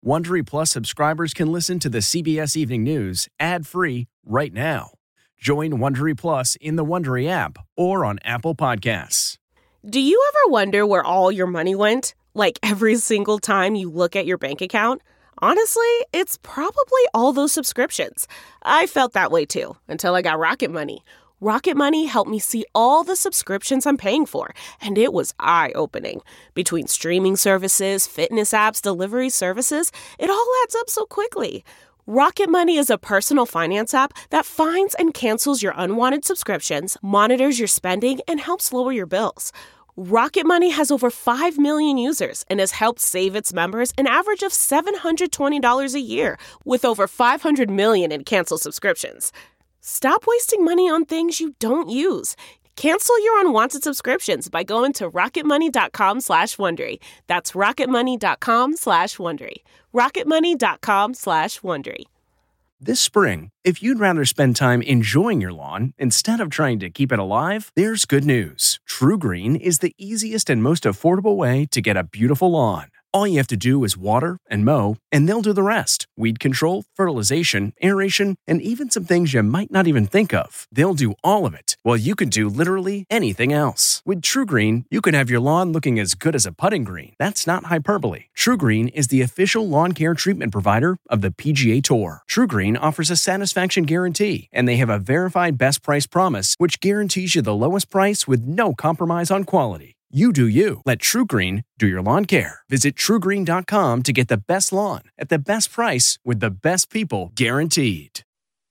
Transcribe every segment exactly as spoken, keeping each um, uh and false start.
Wondery Plus subscribers can listen to the C B S Evening News ad-free right now. Join Wondery Plus in the Wondery app or on Apple Podcasts. Do you ever wonder where all your money went? Like every single time you look at your bank account? Honestly, it's probably all those subscriptions. I felt that way too, until I got Rocket Money. Rocket Money helped me see all the subscriptions I'm paying for, and it was eye-opening. Between streaming services, fitness apps, delivery services, it all adds up so quickly. Rocket Money is a personal finance app that finds and cancels your unwanted subscriptions, monitors your spending, and helps lower your bills. Rocket Money has over five million users and has helped save its members an average of seven hundred twenty dollars a year, with over five hundred million in canceled subscriptions. Stop wasting money on things you don't use. Cancel your unwanted subscriptions by going to rocketmoney.com slash Wondery. That's rocketmoney.com slash Wondery. rocketmoney.com slash Wondery. This spring, if you'd rather spend time enjoying your lawn instead of trying to keep it alive, there's good news. True Green is the easiest and most affordable way to get a beautiful lawn. All you have to do is water and mow, and they'll do the rest. Weed control, fertilization, aeration, and even some things you might not even think of. They'll do all of it, while you can do literally anything else. With True Green, you can have your lawn looking as good as a putting green. That's not hyperbole. True Green is the official lawn care treatment provider of the P G A Tour. True Green offers a satisfaction guarantee, and they have a verified best price promise, which guarantees you the lowest price with no compromise on quality. You do you. Let True Green do your lawn care. Visit true green dot com to get the best lawn at the best price with the best people guaranteed.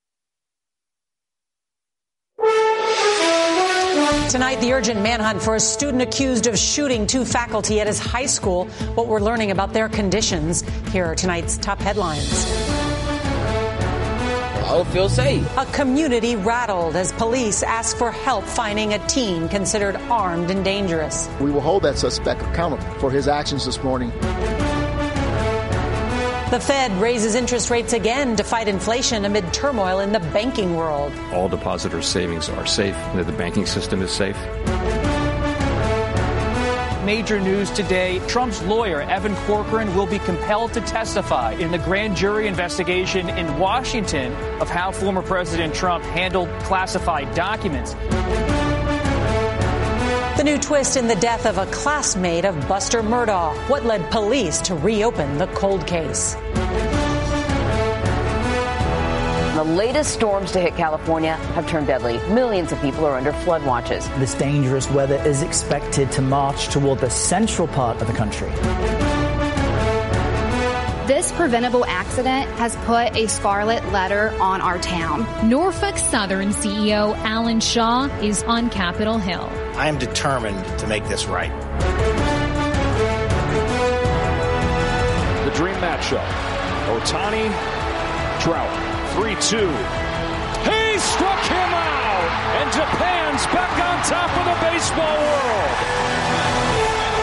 Tonight, the urgent manhunt for a student accused of shooting two faculty at his high school. What we're learning about their conditions. Here are tonight's top headlines. I don't feel safe. A community rattled as police ask for help finding a teen considered armed and dangerous. We will hold that suspect accountable for his actions this morning. The Fed raises interest rates again to fight inflation amid turmoil in the banking world. All depositors' savings are safe, and the banking system is safe. Major news today. Trump's lawyer, Evan Corcoran, will be compelled to testify in the grand jury investigation in Washington of how former President Trump handled classified documents. The new twist in the death of a classmate of Buster Murdaugh. What led police to reopen the cold case? The latest storms to hit California have turned deadly. Millions of people are under flood watches. This dangerous weather is expected to march toward the central part of the country. This preventable accident has put a scarlet letter on our town. Norfolk Southern C E O Alan Shaw is on Capitol Hill. I am determined to make this right. The dream matchup. Ohtani, Trout. three two. He struck him out! And Japan's back on top of the baseball world!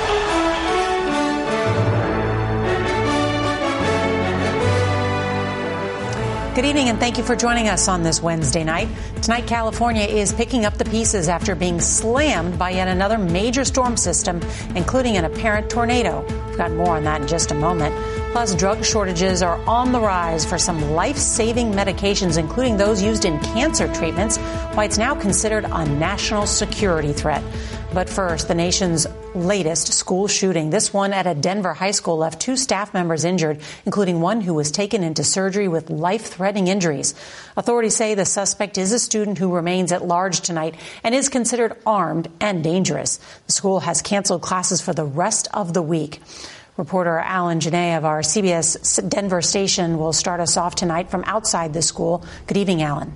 Good evening, and thank you for joining us on this Wednesday night. Tonight, California is picking up the pieces after being slammed by yet another major storm system, including an apparent tornado. We've got more on that in just a moment. Plus, drug shortages are on the rise for some life-saving medications, including those used in cancer treatments, why it's now considered a national security threat. But first, the nation's latest school shooting. This one at a Denver high school left two staff members injured, including one who was taken into surgery with life-threatening injuries. Authorities say the suspect is a student who remains at large tonight and is considered armed and dangerous. The school has canceled classes for the rest of the week. Reporter Alan Janae of our C B S Denver station will start us off tonight from outside the school. Good evening, Alan.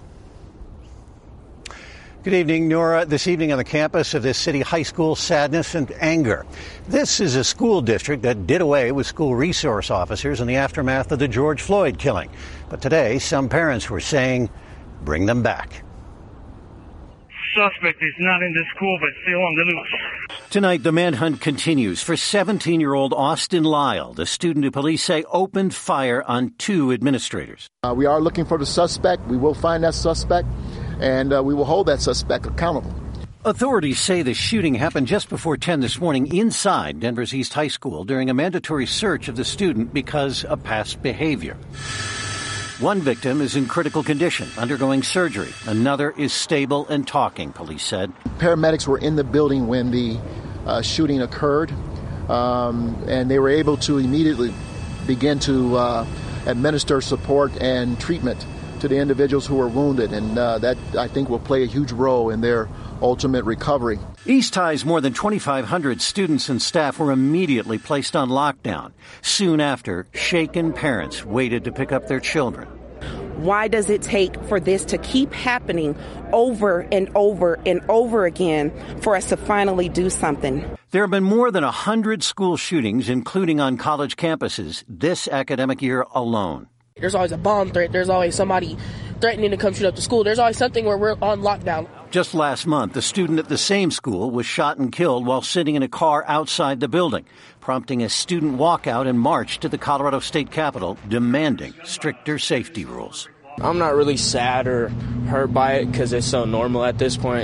Good evening, Nora. This evening on the campus of this city high school, sadness and anger. This is a school district that did away with school resource officers in the aftermath of the George Floyd killing. But today, some parents were saying, bring them back. Suspect is not in the school, but still on the loose. Tonight, the manhunt continues for seventeen-year-old Austin Lyle, the student who police say opened fire on two administrators. Uh, we are looking for the suspect. We will find that suspect, and uh, we will hold that suspect accountable. Authorities say the shooting happened just before ten this morning inside Denver's East High School during a mandatory search of the student because of past behavior. One victim is in critical condition, undergoing surgery. Another is stable and talking, police said. Paramedics were in the building when the uh, shooting occurred, um, and they were able to immediately begin to uh, administer support and treatment to the individuals who were wounded, and uh, that, I think, will play a huge role in their ultimate recovery. East High's more than twenty-five hundred students and staff were immediately placed on lockdown. Soon after, shaken parents waited to pick up their children. Why does it take for this to keep happening over and over and over again for us to finally do something? There have been more than one hundred school shootings, including on college campuses, this academic year alone. There's always a bomb threat. There's always somebody threatening to come shoot up the school. There's always something where we're on lockdown. Just last month, a student at the same school was shot and killed while sitting in a car outside the building, prompting a student walkout and march to the Colorado State Capitol demanding stricter safety rules. I'm not really sad or hurt by it because it's so normal at this point.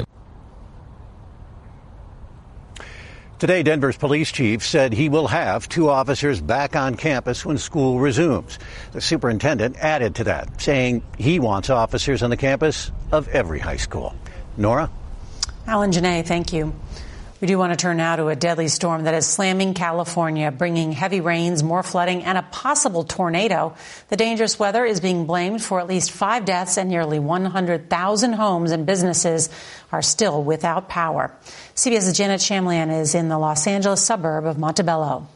Today, Denver's police chief said he will have two officers back on campus when school resumes. The superintendent added to that, saying he wants officers on the campus of every high school. Nora? Alan Janae, thank you. We do want to turn now to a deadly storm that is slamming California, bringing heavy rains, more flooding, and a possible tornado. The dangerous weather is being blamed for at least five deaths, and nearly one hundred thousand homes and businesses are still without power. CBS's Janet Shamlian is in the Los Angeles suburb of Montebello.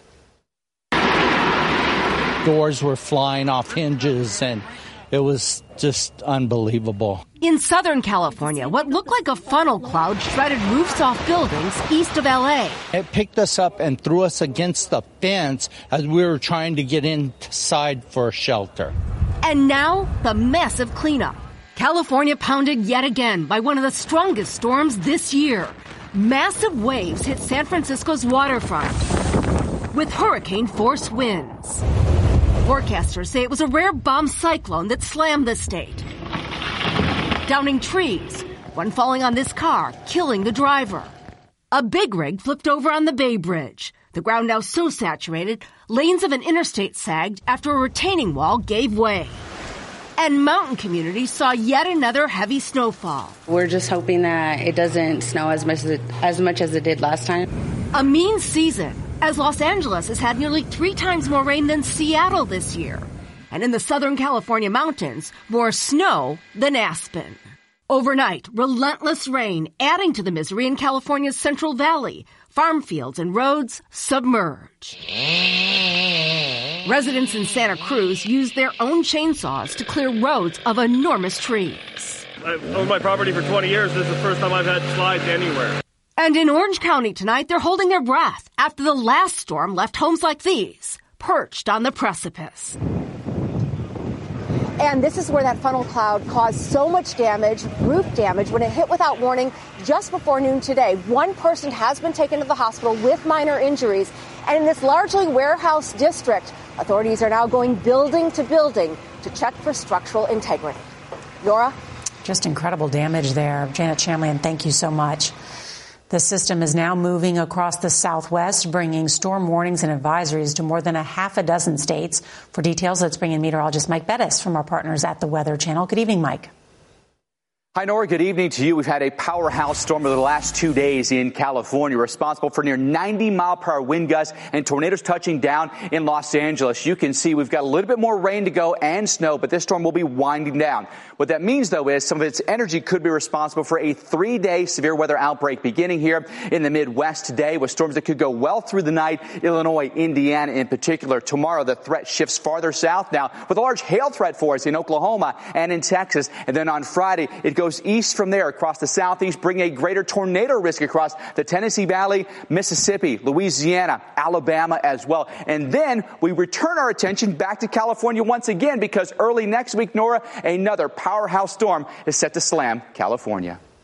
Doors were flying off hinges, and it was just unbelievable. In Southern California, what looked like a funnel cloud shredded roofs off buildings east of L A. It picked us up and threw us against the fence as we were trying to get inside for shelter. And now, the mess of cleanup. California pounded yet again by one of the strongest storms this year. Massive waves hit San Francisco's waterfront with hurricane-force winds. Forecasters say it was a rare bomb cyclone that slammed the state, downing trees, one falling on this car, killing the driver. A big rig flipped over on the Bay Bridge. The ground now so saturated, lanes of an interstate sagged after a retaining wall gave way. And mountain communities saw yet another heavy snowfall. We're just hoping that it doesn't snow as much as it, as much as it did last time. A mean season, as Los Angeles has had nearly three times more rain than Seattle this year. And in the Southern California mountains, more snow than Aspen. Overnight, relentless rain adding to the misery in California's Central Valley. Farm fields and roads submerged. Residents in Santa Cruz used their own chainsaws to clear roads of enormous trees. I've owned my property for twenty years. This is the first time I've had slides anywhere. And in Orange County tonight, they're holding their breath after the last storm left homes like these, perched on the precipice. And this is where that funnel cloud caused so much damage, roof damage, when it hit without warning just before noon today. One person has been taken to the hospital with minor injuries. And in this largely warehouse district, authorities are now going building to building to check for structural integrity. Nora? Just incredible damage there. Janet Shamlian, thank you so much. The system is now moving across the Southwest, bringing storm warnings and advisories to more than a half a dozen states. For details, let's bring in meteorologist Mike Bettis from our partners at the Weather Channel. Good evening, Mike. Hi, Nora. Good evening to you. We've had a powerhouse storm over the last two days in California, responsible for near ninety mile per hour wind gusts and tornadoes touching down in Los Angeles. You can see we've got a little bit more rain to go and snow, but this storm will be winding down. What that means, though, is some of its energy could be responsible for a three-day severe weather outbreak beginning here in the Midwest today, with storms that could go well through the night, Illinois, Indiana in particular. Tomorrow, the threat shifts farther south now with a large hail threat for us in Oklahoma and in Texas. And then on Friday, it goes east from there across the southeast, bringing a greater tornado risk across the Tennessee Valley, Mississippi, Louisiana, Alabama as well. And then we return our attention back to California once again, because early next week, Nora, another powerhouse storm is set to slam California.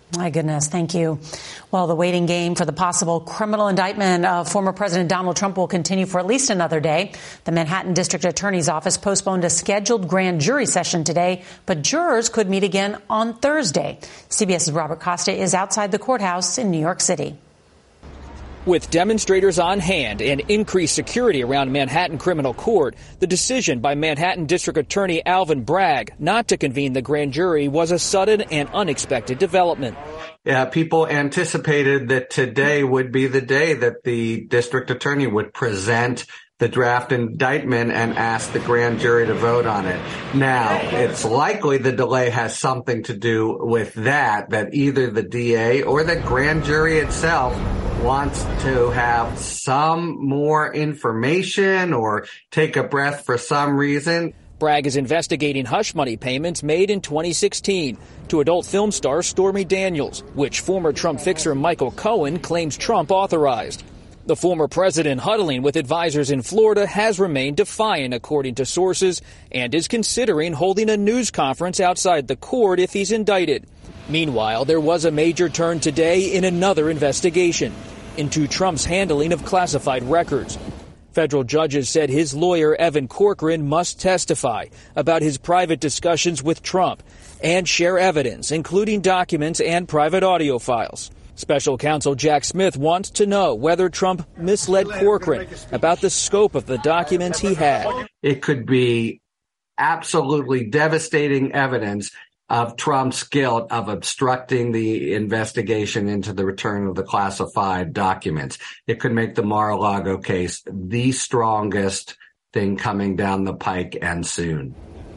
My goodness. Thank you. Well, the waiting game for the possible criminal indictment of former President Donald Trump will continue for at least another day. The Manhattan District Attorney's Office postponed a scheduled grand jury session today, but jurors could meet again on Thursday. CBS's Robert Costa is outside the courthouse in New York City. With demonstrators on hand and increased security around Manhattan Criminal Court, the decision by Manhattan District Attorney Alvin Bragg not to convene the grand jury was a sudden and unexpected development. Yeah, people anticipated that today would be the day that the district attorney would present the draft indictment and ask the grand jury to vote on it. Now, it's likely the delay has something to do with that, that either the D A or the grand jury itself wants to have some more information or take a breath for some reason. Bragg is investigating hush money payments made in twenty sixteen to adult film star Stormy Daniels, which former Trump fixer Michael Cohen claims Trump authorized. The former president, huddling with advisors in Florida, has remained defiant, according to sources, and is considering holding a news conference outside the court if he's indicted. Meanwhile, there was a major turn today in another investigation into Trump's handling of classified records. Federal judges said his lawyer, Evan Corcoran, must testify about his private discussions with Trump and share evidence, including documents and private audio files. Special counsel Jack Smith wants to know whether Trump misled Corcoran about the scope of the documents he had. It could be absolutely devastating evidence of Trump's guilt of obstructing the investigation into the return of the classified documents. It could make the Mar-a-Lago case the strongest thing coming down the pike, and soon.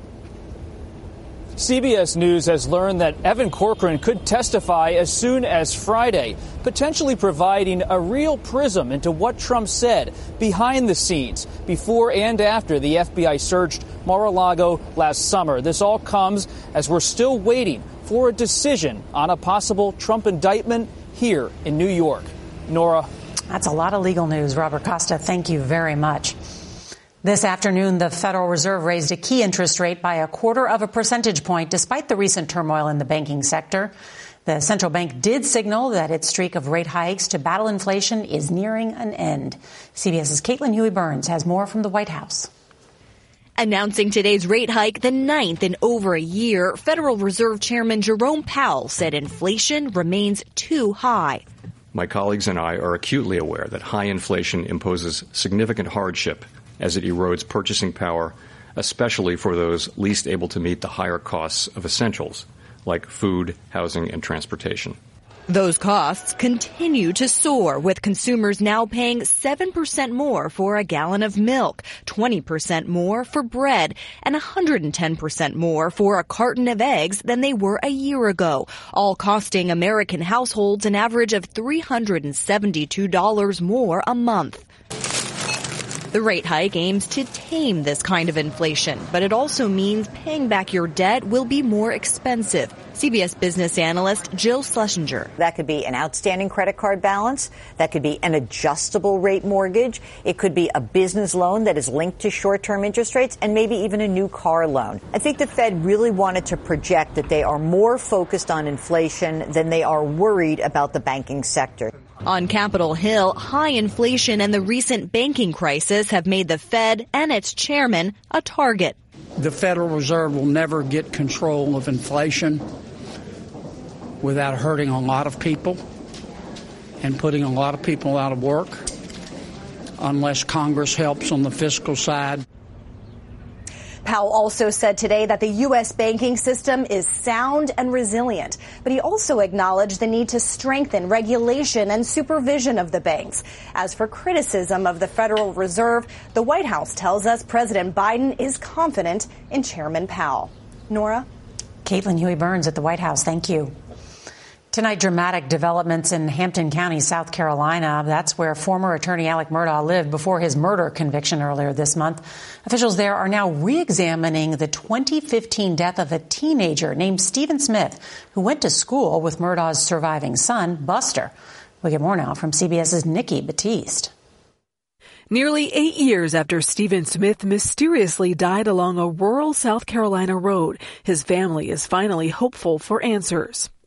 C B S News has learned that Evan Corcoran could testify as soon as Friday, potentially providing a real prism into what Trump said behind the scenes before and after the F B I searched Mar-a-Lago last summer. This all comes as we're still waiting for a decision on a possible Trump indictment here in New York. Nora. That's a lot of legal news. Robert Costa, thank you very much. This afternoon, the Federal Reserve raised a key interest rate by a quarter of a percentage point, despite the recent turmoil in the banking sector. The central bank did signal that its streak of rate hikes to battle inflation is nearing an end. CBS's Caitlin Huey-Burns has more from the White House. Announcing today's rate hike, the ninth in over a year, Federal Reserve Chairman Jerome Powell said inflation remains too high. My colleagues and I are acutely aware that high inflation imposes significant hardship as it erodes purchasing power, especially for those least able to meet the higher costs of essentials like food, housing, and transportation. Those costs continue to soar, with consumers now paying seven percent more for a gallon of milk, twenty percent more for bread, and one hundred ten percent more for a carton of eggs than they were a year ago, all costing American households an average of three hundred seventy-two dollars more a month. The rate hike aims to tame this kind of inflation, but it also means paying back your debt will be more expensive. C B S business analyst Jill Schlesinger. That could be an outstanding credit card balance. That could be an adjustable rate mortgage. It could be a business loan that is linked to short-term interest rates, and maybe even a new car loan. I think the Fed really wanted to project that they are more focused on inflation than they are worried about the banking sector. On Capitol Hill, high inflation and the recent banking crisis have made the Fed and its chairman a target. The Federal Reserve will never get control of inflation without hurting a lot of people and putting a lot of people out of work unless Congress helps on the fiscal side. Powell also said today that the U S banking system is sound and resilient, but he also acknowledged the need to strengthen regulation and supervision of the banks. As for criticism of the Federal Reserve, the White House tells us President Biden is confident in Chairman Powell. Nora? Caitlin Huey-Burns at the White House. Thank you. Tonight, dramatic developments in Hampton County, South Carolina. That's where former attorney Alec Murdaugh lived before his murder conviction earlier this month. Officials there are now re-examining the twenty fifteen death of a teenager named Stephen Smith, who went to school with Murdaugh's surviving son, Buster. We get more now from CBS's Nikki Batiste. Nearly eight years after Stephen Smith mysteriously died along a rural South Carolina road, his family is finally hopeful for answers.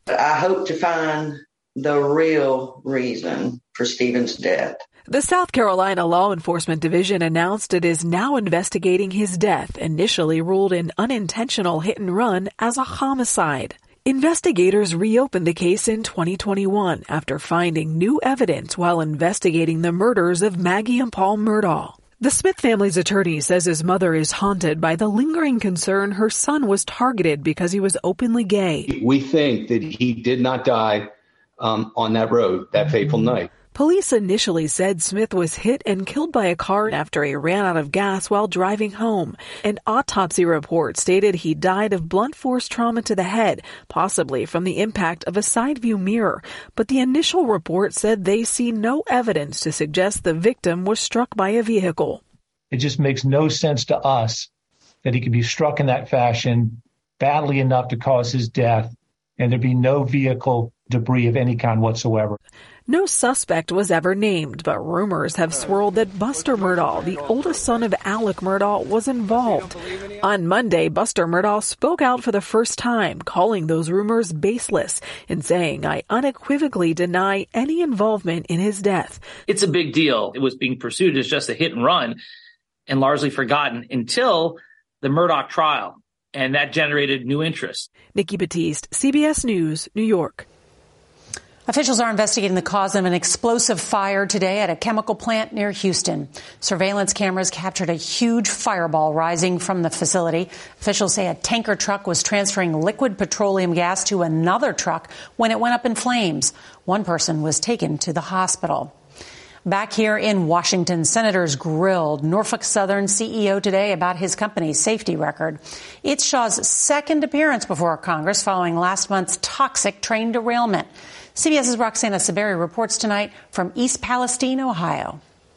I hope to find the real reason for Stephen's death. The South Carolina Law Enforcement Division announced it is now investigating his death, initially ruled an unintentional hit and run, as a homicide. Investigators reopened the case in twenty twenty-one after finding new evidence while investigating the murders of Maggie and Paul Murdaugh. The Smith family's attorney says his mother is haunted by the lingering concern her son was targeted because he was openly gay. We think that he did not die um, on that road that fateful night. Police initially said Smith was hit and killed by a car after he ran out of gas while driving home. An autopsy report stated he died of blunt force trauma to the head, possibly from the impact of a side view mirror. But the initial report said they see no evidence to suggest the victim was struck by a vehicle. It just makes no sense to us that he could be struck in that fashion badly enough to cause his death, and there be no vehicle debris of any kind whatsoever. No suspect was ever named, but rumors have swirled that Buster Murdaugh, the oldest son of Alec Murdaugh, was involved. On Monday, Buster Murdaugh spoke out for the first time, calling those rumors baseless and saying, "I unequivocally deny any involvement in his death." It's a big deal. It was being pursued as just a hit and run and largely forgotten until the Murdaugh trial, and that generated new interest. Nikki Batiste, C B S News, New York. Officials are investigating the cause of an explosive fire today at a chemical plant near Houston. Surveillance cameras captured a huge fireball rising from the facility. Officials say a tanker truck was transferring liquid petroleum gas to another truck when it went up in flames. One person was taken to the hospital. Back here in Washington, senators grilled Norfolk Southern C E O today about his company's safety record. It's Shaw's second appearance before Congress following last month's toxic train derailment. CBS's Roxana Saberi reports tonight from East Palestine, Ohio.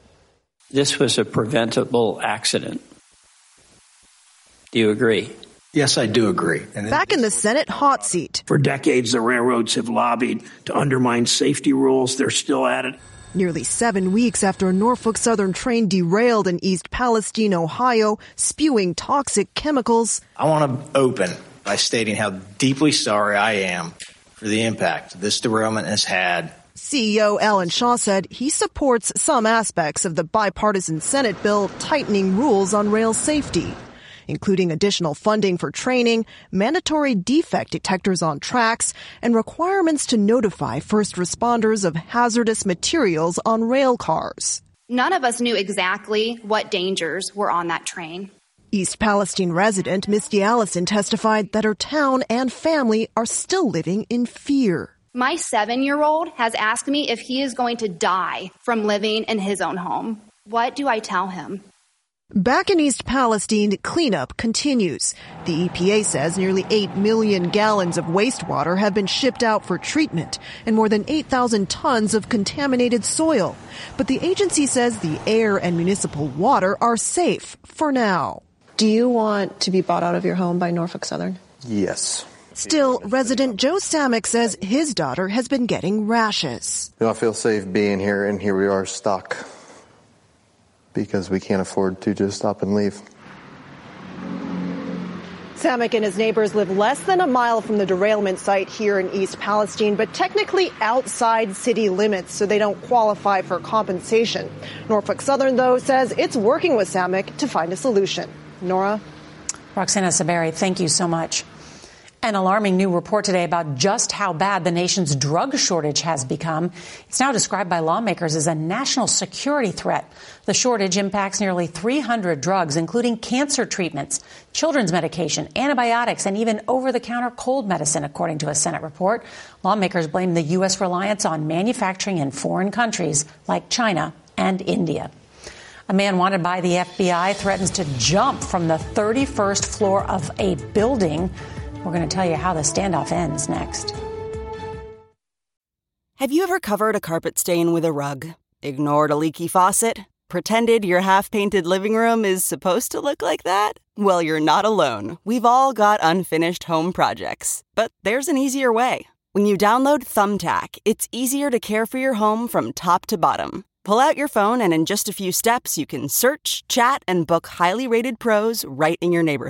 This was a preventable accident. Do you agree? Yes, I do agree. And back in the Senate hot seat. For decades, the railroads have lobbied to undermine safety rules. They're still at it. Nearly seven weeks after a Norfolk Southern train derailed in East Palestine, Ohio, spewing toxic chemicals. I want to open by stating how deeply sorry I am for the impact this derailment has had. C E O Alan Shaw said he supports some aspects of the bipartisan Senate bill tightening rules on rail safety, including additional funding for training, mandatory defect detectors on tracks, and requirements to notify first responders of hazardous materials on rail cars. None of us knew exactly what dangers were on that train. East Palestine resident Misty Allison testified that her town and family are still living in fear. My seven-year-old has asked me if he is going to die from living in his own home. What do I tell him? Back in East Palestine, cleanup continues. The E P A says nearly eight million gallons of wastewater have been shipped out for treatment and more than eight thousand tons of contaminated soil. But the agency says the air and municipal water are safe for now. Do you want to be bought out of your home by Norfolk Southern? Yes. Still, resident Joe Samick says his daughter has been getting rashes. I feel safe being here, and here we are stuck because we can't afford to just stop and leave. Samick and his neighbors live less than a mile from the derailment site here in East Palestine, but technically outside city limits, so they don't qualify for compensation. Norfolk Southern, though, says it's working with Samick to find a solution. Nora? Roxana Saberi, thank you so much. An alarming new report today about just how bad the nation's drug shortage has become. It's now described by lawmakers as a national security threat. The shortage impacts nearly three hundred drugs, including cancer treatments, children's medication, antibiotics, and even over-the-counter cold medicine, according to a Senate report. Lawmakers blame the U S reliance on manufacturing in foreign countries like China and India. A man wanted by the F B I threatens to jump from the thirty-first floor of a building. We're going to tell you how the standoff ends next. Have you ever covered a carpet stain with a rug? Ignored a leaky faucet? Pretended your half-painted living room is supposed to look like that? Well, you're not alone. We've all got unfinished home projects. But there's an easier way. When you download Thumbtack, it's easier to care for your home from top to bottom. Pull out your phone and in just a few steps, you can search, chat, and book highly rated pros right in your neighborhood.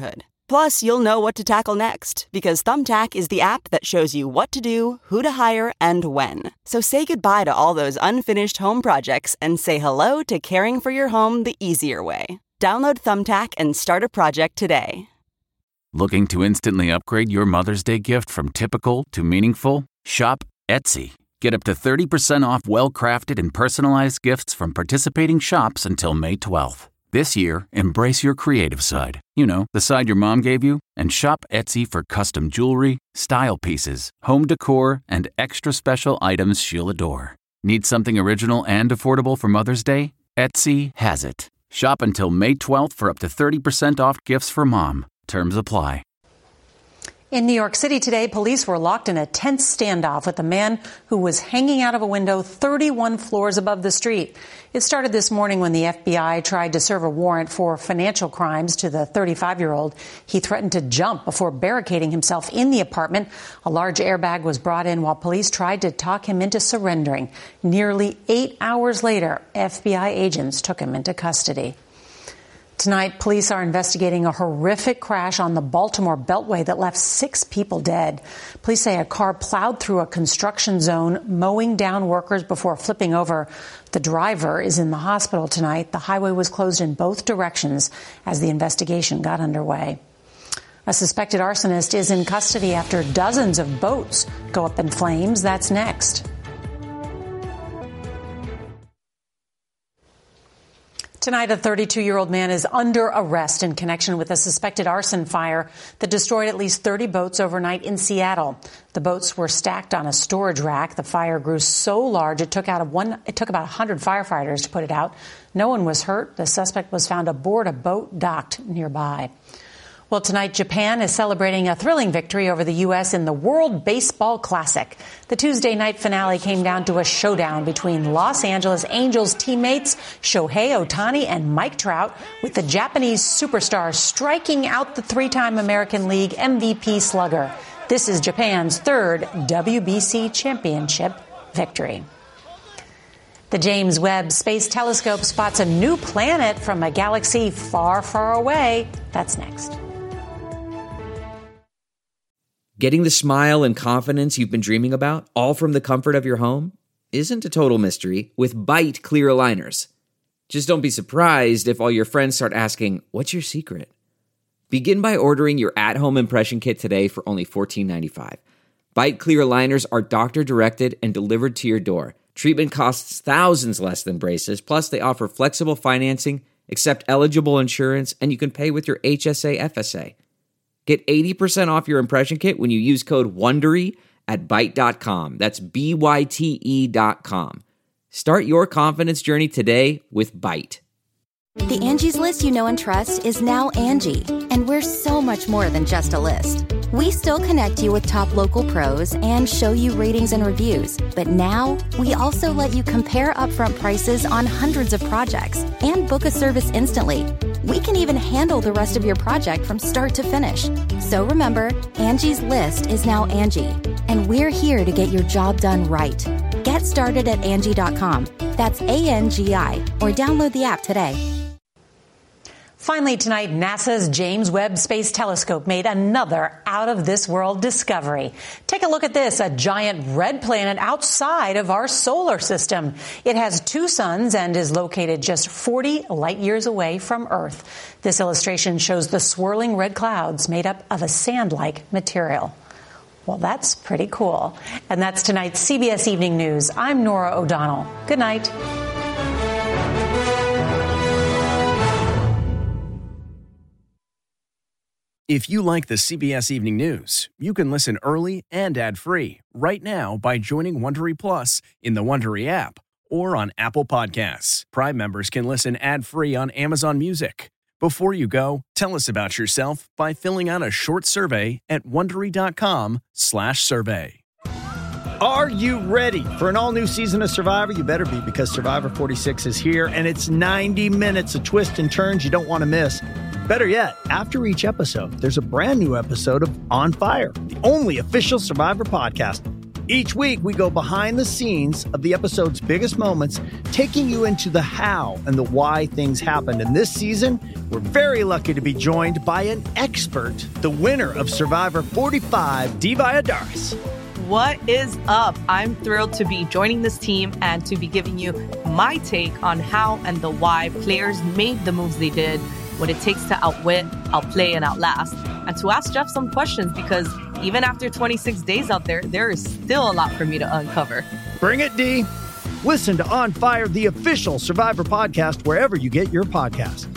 Plus, you'll know what to tackle next because Thumbtack is the app that shows you what to do, who to hire, and when. So say goodbye to all those unfinished home projects and say hello to caring for your home the easier way. Download Thumbtack and start a project today. Looking to instantly upgrade your Mother's Day gift from typical to meaningful? Shop Etsy. Get up to thirty percent off well-crafted and personalized gifts from participating shops until May twelfth. This year, embrace your creative side. You know, the side your mom gave you. And shop Etsy for custom jewelry, style pieces, home decor, and extra special items she'll adore. Need something original and affordable for Mother's Day? Etsy has it. Shop until May twelfth for up to thirty percent off gifts for mom. Terms apply. In New York City today, police were locked in a tense standoff with a man who was hanging out of a window thirty-one floors above the street. It started this morning when the F B I tried to serve a warrant for financial crimes to the thirty-five-year-old. He threatened to jump before barricading himself in the apartment. A large airbag was brought in while police tried to talk him into surrendering. Nearly eight hours later, F B I agents took him into custody. Tonight, police are investigating a horrific crash on the Baltimore Beltway that left six people dead. Police say a car plowed through a construction zone, mowing down workers before flipping over. The driver is in the hospital tonight. The highway was closed in both directions as the investigation got underway. A suspected arsonist is in custody after dozens of boats go up in flames. That's next. Tonight, a thirty-two-year-old man is under arrest in connection with a suspected arson fire that destroyed at least thirty boats overnight in Seattle. The boats were stacked on a storage rack. The fire grew so large it took out of one. It took about one hundred firefighters to put it out. No one was hurt. The suspect was found aboard a boat docked nearby. Well, tonight, Japan is celebrating a thrilling victory over the U S in the World Baseball Classic. The Tuesday night finale came down to a showdown between Los Angeles Angels teammates Shohei Ohtani and Mike Trout, with the Japanese superstar striking out the three-time American League M V P slugger. This is Japan's third W B C championship victory. The James Webb Space Telescope spots a new planet from a galaxy far, far away. That's next. Getting the smile and confidence you've been dreaming about, all from the comfort of your home, isn't a total mystery with Byte clear aligners. Just don't be surprised if all your friends start asking, "What's your secret?" Begin by ordering your at-home impression kit today for only fourteen ninety-five. Byte clear aligners are doctor-directed and delivered to your door. Treatment costs thousands less than braces, plus they offer flexible financing, accept eligible insurance, and you can pay with your H S A F S A. Get eighty percent off your impression kit when you use code WONDERY at Byte dot com. That's B Y T E dot com. Start your confidence journey today with Byte. The Angie's List you know and trust is now Angie, and we're so much more than just a list. We still connect you with top local pros and show you ratings and reviews, but now we also let you compare upfront prices on hundreds of projects and book a service instantly. We can even handle the rest of your project from start to finish. So remember, Angie's List is now Angie, and we're here to get your job done right. Get started at Angie dot com. That's A N G I, or download the app today. Finally tonight, NASA's James Webb Space Telescope made another out-of-this-world discovery. Take a look at this, a giant red planet outside of our solar system. It has two suns and is located just forty light years away from Earth. This illustration shows the swirling red clouds made up of a sand-like material. Well, that's pretty cool. And that's tonight's C B S Evening News. I'm Norah O'Donnell. Good night. If you like the C B S Evening News, you can listen early and ad-free right now by joining Wondery Plus in the Wondery app or on Apple Podcasts. Prime members can listen ad-free on Amazon Music. Before you go, tell us about yourself by filling out a short survey at Wondery dot com slash survey. Are you ready for an all-new season of Survivor? You better be, because Survivor forty-six is here, and it's ninety minutes of twists and turns you don't want to miss. Better yet, after each episode, there's a brand new episode of On Fire, the only official Survivor podcast. Each week, we go behind the scenes of the episode's biggest moments, taking you into the how and the why things happened. And this season, we're very lucky to be joined by an expert, the winner of Survivor forty-five, Dee Valladares. What is up? I'm thrilled to be joining this team and to be giving you my take on how and the why players made the moves they did, what it takes to outwit, outplay, and outlast, and to ask Jeff some questions because even after twenty-six days out there, there is still a lot for me to uncover. Bring it, Dee. Listen to On Fire, the official Survivor podcast, wherever you get your podcast.